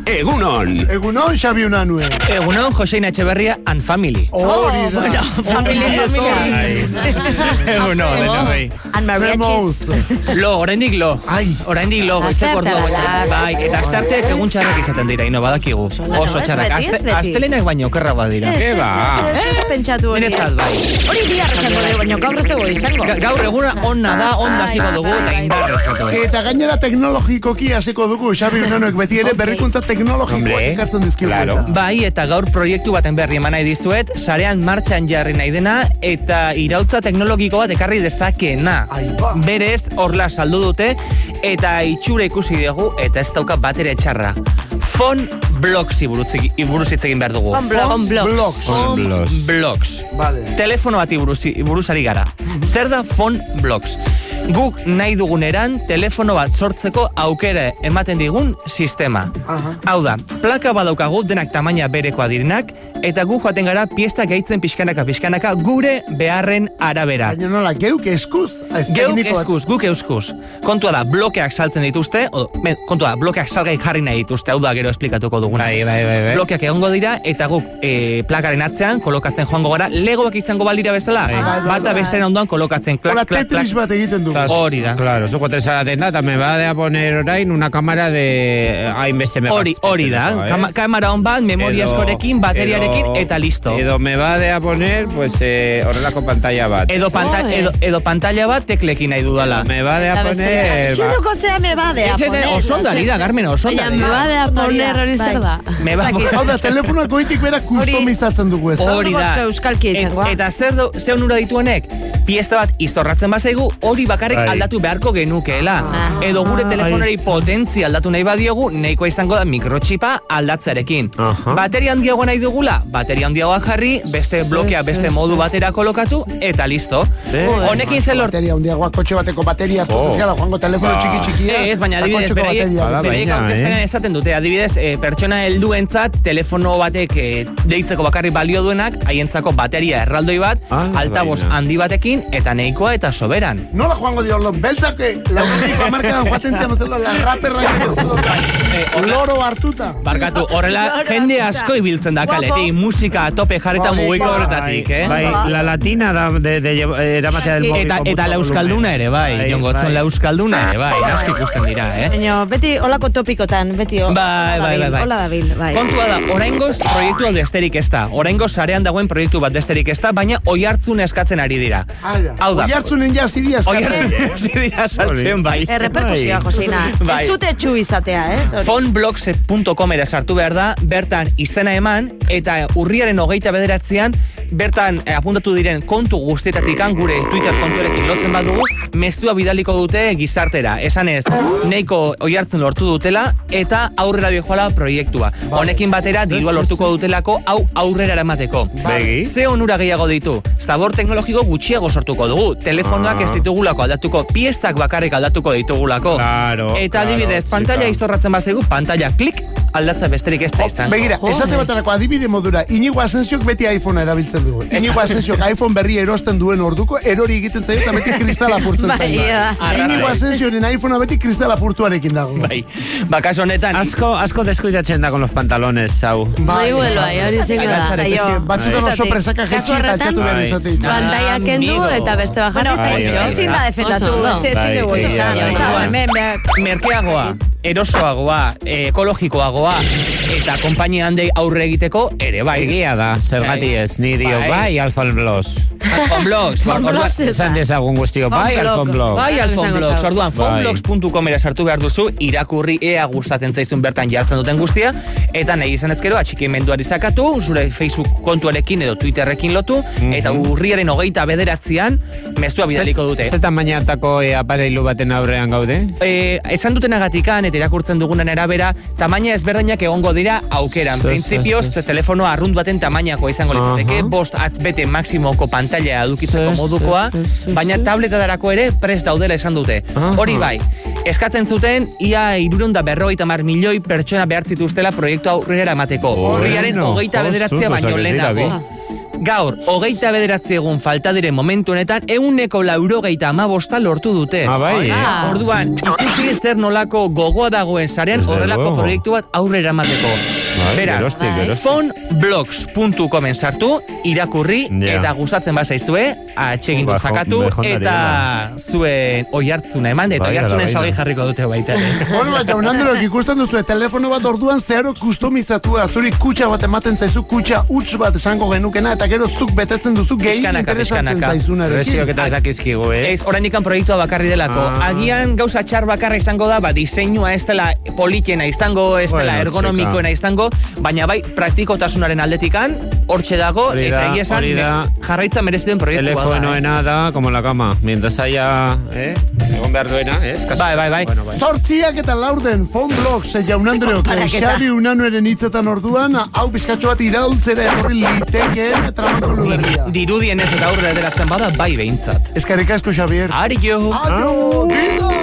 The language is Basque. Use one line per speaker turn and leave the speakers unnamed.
Egunon.
Egunon, Xabi Unanue.
Egunon, Joseina Etxeberria and family.
Hori da.
Bueno, familia.
Egunon, denoi.
And mariachis.
Lo, oraindik lo. Oraindik lo, beste gordo. Bai, eta astarteak egun txarrak izaten dira, ino badakigu. Oso txarrak. Astelenak baino okerra badira.
Ez pentsatu hori.
Niretzat bai.
Hori bihar esango dugu, baina gaur ez dugu izango.
Gaur eguna onna da, onda ziko dugu, eta indarrez gatoz.
Eta gainera teknologikoki hasiko dugu, Xabi Unanoek beti ere berrikuntza teknologikoak ekartzen dizkigu.
Bai, eta gaur proiektu baten berri eman nahi dizuet, sarean martxan jarri nahi dena, eta irautza teknologiko bat ekarri dezakena. Berez, horla saldu dute, eta itxura ikusi dugu, eta ez dauka batere txarra. Phone Blocks buruz hitz egin behar dugu.
Phone
Blocks.
Vale.
Telefono bati buruzari gara. Zer da Phone Blocks? Guk nahi duguneran telefono bat sortzeko aukera ematen digun sistema. Hau da, plaka badaukagu denak tamaina berekoa direnak, eta gu joaten gara pieztak gehitzen pixkanaka gure beharren arabera.
Baina nola, geuk eskuz?
Guk eskuz. Kontua da, blokeak saltzen dituzte, blokeak salgai jarri nahi dituzte, hau da gero esplikatuko duguna.
Bai.
Blokeak egongo dira, eta guk plakaren atzean kolokatzen joango gara, legoak izango baldira bezala, bata besteren ondoan kolokatzen,
klak. Tetris bat egiten du.
Hori da.
Claro, eso cuando sale nada, me va a poner orain una cámara de hainbeste megas.
Hori da. Kamera on bat, memoria askorekin, bateriarekin eta listo.
Edo me va a poner pues horrelako pantalla bat.
Edo pantalla bat teklekin nahi dudala.
Me va a poner.
Xiduko zea me va a poner.
Osondari da, Carmen, osondari.
Me va a poner hori zer da.
Hau da, telefonoak goitik bera kustomizatzen dugu ez da.
Hori da. Eta zer onura dituenek? Pieza bat izorratzen bazaigu, hori bakarrik aldatu beharko genukeela. Edo gure telefonari potentzia aldatu nahi badiegu, nahikoa izango da mikrotxipa aldatzarekin. Bateria handiagoa nahi dugula, bateria handiagoa jarri, beste blokea, beste modu batera kolokatu, eta listo. Honekin zen lort...
Bateria handiagoa, kotxe bateko bateria, ez gara, joango telefono txikia.
Ez, baina adibidez, bereiek aurkezpenean esaten dute, adibidez, pertsona helduentzat, telefono batek deitzeko bakarrik balio duenak, haientzako bateria erraldoi bat, altaboz handi batekin, eta nahikoa eta soberan.
Nola joango dio, beltzake, laguniko amarkadan joaten ziamazelo, la raperra loro hartuta.
Barkatu, horrela, jende asko ibiltzen da kaletik, musika tope jarreta mugiko horretatik,
Bai, la latina de eramatea del móvil.
Eta la euskalduna ere, bai, jongotzon la euskalduna ere, bai, asko ikusten dira,
Baina, beti olako topikotan, beti hola dabil, bai.
Kontua da, oraingoz proiektu bat besterik ez da, oraingoz sarean dagoen proiektu bat besterik ez da, baina oihartzun eskatzen ari dira. Hau da.
Oihartzunen jazidi
saltzen, bai.
Reperkusioa, Joseina. Ez zute txu izatea,
Phoneblogs.com era sartu behar da, bertan izena eman, eta urriaren 29an, bertan apuntatu diren kontu guztietatikan, gure Twitter kontuarekin lotzen bat dugu, mezua bidaliko dute gizartera. Esan ez, neiko oihartzen lortu dutela, eta aurrera joala proiektua. Honekin batera, dirua lortuko dutelako, hau aurrera eramateko. Ze onura gehiago ditu? Zabor teknologiko gutxiago sortuko dugu. Telefonoak ez ditugulako aldatuko, piezak bakarrik aldatuko ditugulako. Eta adibidez, pantalla izorratzen bazegu, pantalla klik, aldatza besterik ez da izan.
Begira, esate baterako adibide modura, Inigo Asensiok beti iPhonea erabiltzen dugu. Inigo Asensiok iPhone berri erosten duen orduko, erori egiten zaio eta beti kristal apurtzen zaio. Inigo Asensioren iPhonea beti kristal apurtuarekin dago.
Bai, bakas honetan...
Asko deskuidatzen da con los pantalones, hau.
Bai, hori zingo da.
Batzutan oso presaka jetxi eta altxatu behar izatea.
Pantalla kendu eta beste bajarra. Ezin da defendatu, ezin dugu esan.
Merkeagoa, erosoagoa, ekologikoagoa, eta konpainia handei aurre egiteko ere bai.
Egia da, zergati ez, ni dio bai Alphone Blogs. Esan dezagun guztio, bai Alphone Blogs.
Bai Alphone Blogs, orduan, phoneblogs.com era sartu behar duzu, irakurri ea gustatzen zaizun bertan jartzen duten guztia, eta nahi izan ezkero atxikimenduari zakatu, zure Facebook kontuarekin edo Twitterrekin lotu, eta urriaren 29an mezua bidaliko dute.
Zetan bainatako apareilu baten aurrean gaude?
Esan dutenagatikan eta irakurtzen dugunen arabera, tamaina ezberdinak egongo dira aukeran. Printzipioz, telefonoa arrunt baten tamainako izango litzateke, 5 atzbete maksimoko pantalla edukitzeko modukoa, baina tabletarako ere prest daudela esan dute. Hori bai, eskatzen zuten, ia 350 milioi pertsona behar zituztela proiektu aurrera emateko. Horriaren 29 baino lehenago. Gaur, 29 egun falta diren momentu honetan, 195 lortu dute.
Bai.
Orduan, ikusi zer nolako gogoa dagoen sarean horrelako proiektu bat aurrera emateko. Beraz, fonblogs.comen sartu, irakurri, eta gustatzen bazaizue, atsegindu sakatu, eta zuen oihartzuna eman, eta oihartzunen salgai jarriko dute baita.
Bueno, baina, unandurok ikusten duzu, telefono bat orduan zeharo kustomizatua, zuri kutxa bat ematen zaizu, kutxa huts bat esango genukena, eta gero zuk betetzen duzu gehi interesatzen zaizunarekin.
Reziok eta zakizkigu,
Ez, oraindikan proiektua bakarri delako. Agian gauza txar bakarra izango da, diseinua ez dela politena izango, ez dela ergonomikoena izango, baina bai, praktikotasunaren aldetikan, hortxe dago, eta egia esan, jarraitza mereziduen proiektua da.
Telefonoena da, como la cama, mientras haya, egon behar duena,
Bai.
Zortziak eta laurden, Fonblogs, jaun Andreok, Xabi Unanueren hitzetan orduan, hau pizkatxo bat iraultzera etorri litekeen tramankolu berria.
Dirudien ez eta aurrera ederatzen bada, bai behintzat.
Eskerrik asko, Xabier.
Ario!
Adio!